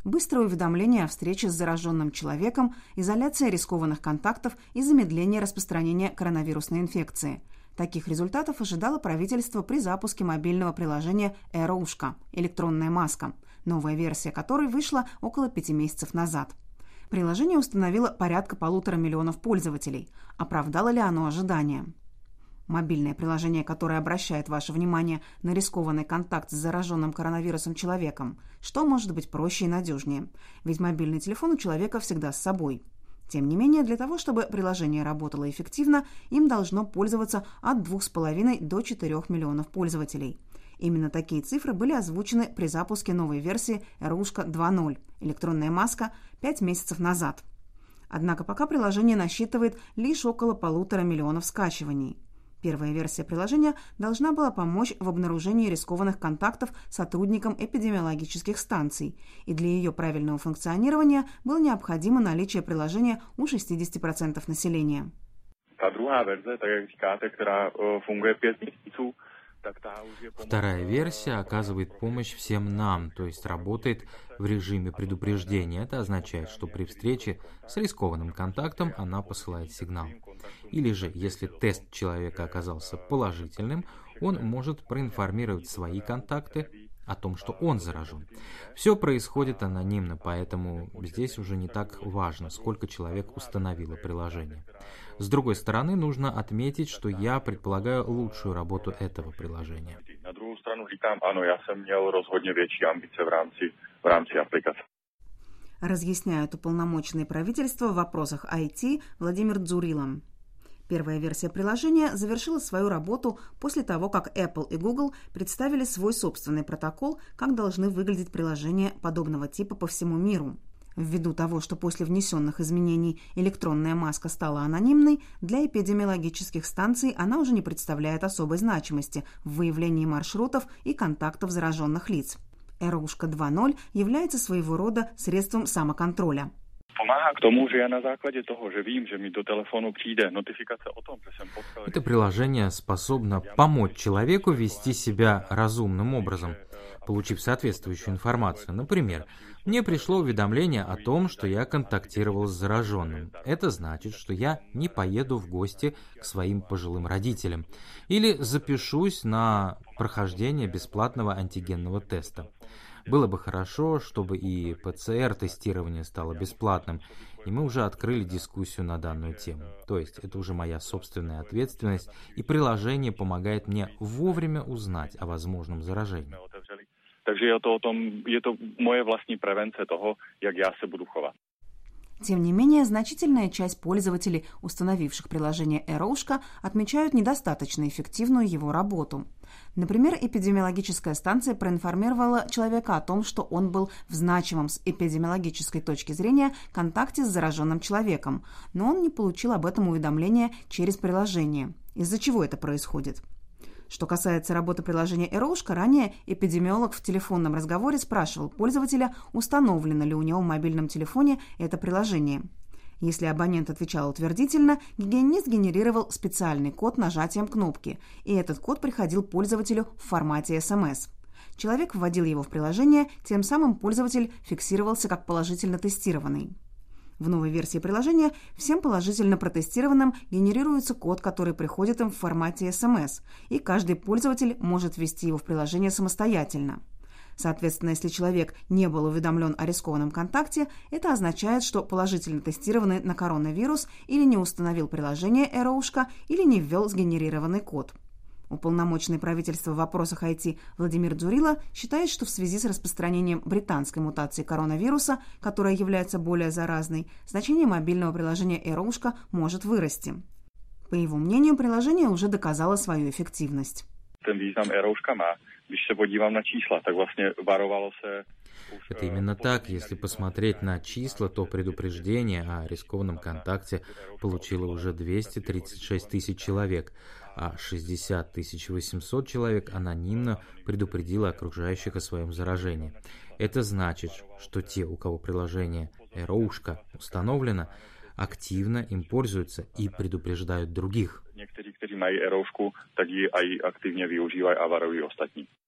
быстрое уведомление о встрече с зараженным человеком, изоляция рискованных контактов и замедление распространения коронавирусной инфекции. Таких результатов ожидало правительство при запуске мобильного приложения «Эроушка» – электронная маска, новая версия которой вышла около 5 месяцев назад. Приложение установило порядка 1,5 миллиона пользователей. Оправдало ли оно ожидания? Мобильное приложение, которое обращает ваше внимание на рискованный контакт с зараженным коронавирусом человеком, что может быть проще и надежнее? Ведь мобильный телефон у человека всегда с собой. Тем не менее, для того, чтобы приложение работало эффективно, им должно пользоваться от 2,5 до 4 миллионов пользователей. Именно такие цифры были озвучены при запуске новой версии «Эроушка 2.0» – электронная маска 5 месяцев назад. Однако пока приложение насчитывает лишь около 1,5 миллиона скачиваний. Первая версия приложения должна была помочь в обнаружении рискованных контактов сотрудникам эпидемиологических станций, и для ее правильного функционирования было необходимо наличие приложения у 60% населения. Вторая версия оказывает помощь всем нам, то есть работает в режиме предупреждения. Это означает, что при встрече с рискованным контактом она посылает сигнал. Или же, если тест человека оказался положительным, он может проинформировать свои контакты о том, что он заражен. Все происходит анонимно, поэтому здесь уже не так важно, сколько человек установило приложение. С другой стороны, нужно отметить, что я предполагаю лучшую работу этого приложения. На другую сторону, я сам имел rozhodně větší ambice в rámci aplikace. Разъясняет уполномоченный правительства в вопросах IT Владимир Дзурило. Первая версия приложения завершила свою работу после того, как Apple и Google представили свой собственный протокол, как должны выглядеть приложения подобного типа по всему миру. Ввиду того, что после внесенных изменений электронная маска стала анонимной, для эпидемиологических станций она уже не представляет особой значимости в выявлении маршрутов и контактов зараженных лиц. Эроушка 2.0 является своего рода средством самоконтроля. Это приложение способно помочь человеку вести себя разумным образом, получив соответствующую информацию. Например, мне пришло уведомление о том, что я контактировал с зараженным. Это значит, что я не поеду в гости к своим пожилым родителям или запишусь на прохождение бесплатного антигенного теста. Было бы хорошо, чтобы и ПЦР-тестирование стало бесплатным, и мы уже открыли дискуссию на данную тему. То есть это уже моя собственная ответственность, и приложение помогает мне вовремя узнать о возможном заражении. Takže je to moje vlastní prevence toho, jak já se budu chovat. Тем не менее, значительная часть пользователей, установивших приложение Эроушка, отмечают недостаточно эффективную его работу. Например, эпидемиологическая станция проинформировала человека о том, что он был в значимом с эпидемиологической точки зрения контакте с зараженным человеком, но он не получил об этом уведомления через приложение. Из-за чего это происходит? Что касается работы приложения Эроушка, ранее эпидемиолог в телефонном разговоре спрашивал пользователя, установлено ли у него в мобильном телефоне это приложение. Если абонент отвечал утвердительно, гигиенист генерировал специальный код нажатием кнопки, и этот код приходил пользователю в формате SMS. Человек вводил его в приложение, тем самым пользователь фиксировался как положительно тестированный. В новой версии приложения всем положительно протестированным генерируется код, который приходит им в формате SMS, и каждый пользователь может ввести его в приложение самостоятельно. Соответственно, если человек не был уведомлен о рискованном контакте, это означает, что положительно тестированный на коронавирус или не установил приложение Эроушка, или не ввел сгенерированный код. Уполномоченный правительства в вопросах IT Владимир Дзурило считает, что в связи с распространением британской мутации коронавируса, которая является более заразной, значение мобильного приложения Эроушка может вырасти. По его мнению, приложение уже доказало свою эффективность. Это именно так. Если посмотреть на числа, то предупреждение о рискованном контакте получило уже 236 тысяч человек, а 60 800 человек анонимно предупредило окружающих о своем заражении. Это значит, что те, у кого приложение Эроушка установлено, активно им пользуются и предупреждают других. Někteří, kteří mají Eroušku, tak ji aj aktivně využívají a varují ostatní.